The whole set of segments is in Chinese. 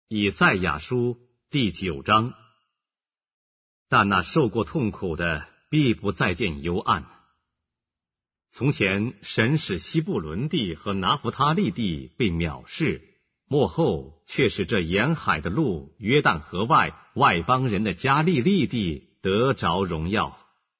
以赛亚书第9章。但那受过痛苦的，必不再见幽暗。从前神使西布伦地和拿弗他利地被藐视，末后却使这沿海的路、约旦河外外邦人的加利利地得着荣耀。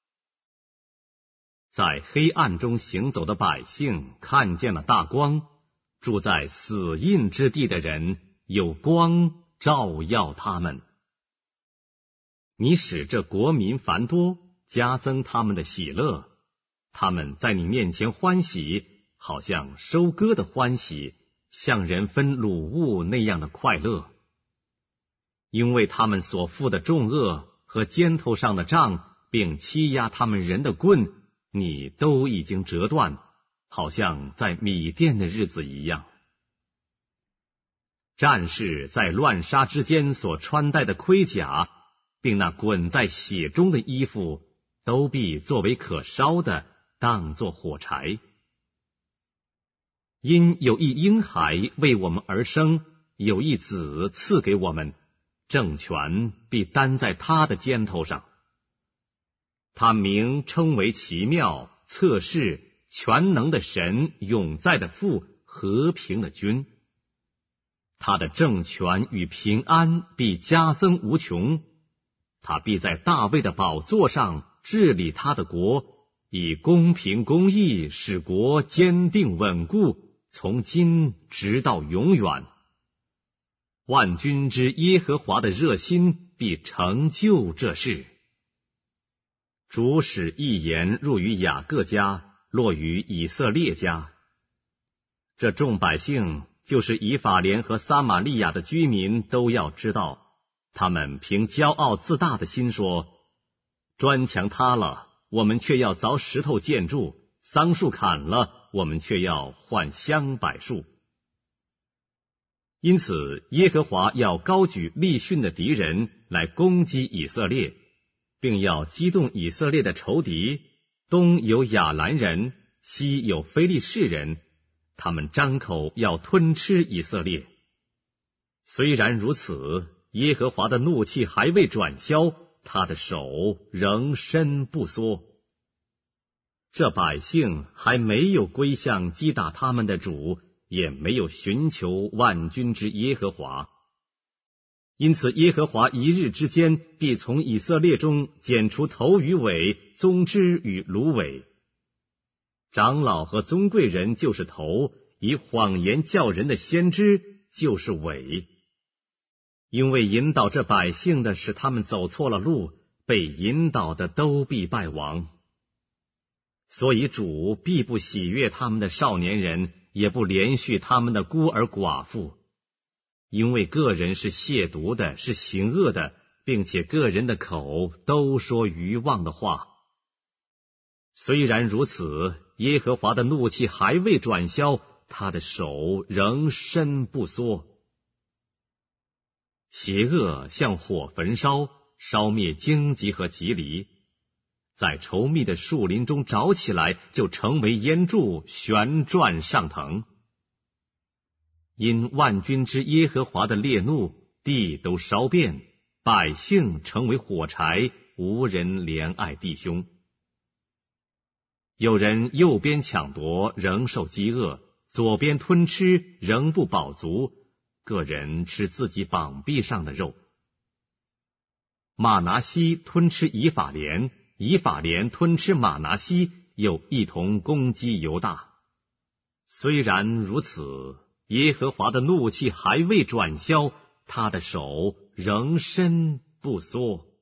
在黑暗中行走的百姓看见了大光，住在死荫之地的人有光照耀他们。你使这国民繁多，加增他们的喜乐，他们在你面前欢喜，好像收割的欢喜，像人分掳物那样的快乐。因为他们所负的重恶和肩头上的杖，并欺压他们人的棍，你都已经折断，好像在米甸的日子一样。战士在乱杀之间所穿戴的盔甲，并那滚在血中的衣服，都必作为可烧的，当作火柴。因有一婴孩为我们而生，有一子赐给我们，政权必担在他的肩头上。他名称为奇妙、策士、全能的神、永在的父、和平的君。他的政权与平安必加增无穷。他必在大卫的宝座上治理他的国，以公平公义使国坚定稳固，从今直到永远。万军之耶和华的热心必成就这事。主使一言入于雅各家，落于以色列家。这众百姓，就是以法莲和撒玛利亚的居民，都要知道，他们凭骄傲自大的心说，砖墙塌了，我们却要凿石头建筑；桑树砍了，我们却要换香柏树。因此耶和华要高举利汛的敌人来攻击以色列，并要激动以色列的仇敌。东有亚兰人，西有非利士人，他们张口要吞吃以色列。虽然如此，耶和华的怒气还未转消，他的手仍伸不缩。这百姓还没有归向击打他们的主，也没有寻求万军之耶和华。因此耶和华一日之间必从以色列中剪除头与尾、宗枝与芦苇。长老和尊贵人就是头，以谎言叫人的先知就是尾。因为引导这百姓的使他们走错了路，被引导的都必败亡。所以主必不喜悦他们的少年人，也不怜恤他们的孤儿寡妇。因为个人是亵渎的，是行恶的，并且个人的口都说愚妄的话。虽然如此，耶和华的怒气还未转消，他的手仍伸不缩。邪恶像火焚烧，烧灭荆棘和棘藜，在稠密的树林中着起来，就成为烟柱，旋转上腾。因万军之耶和华的烈怒，地都烧遍，百姓成为火柴，无人怜爱弟兄。有人右边抢夺，仍受饥饿；左边吞吃，仍不饱足。个人吃自己膀臂上的肉。马拿西吞吃以法莲，以法莲吞吃马拿西，又一同攻击犹大。虽然如此，耶和华的怒气还未转消，他的手仍伸不缩。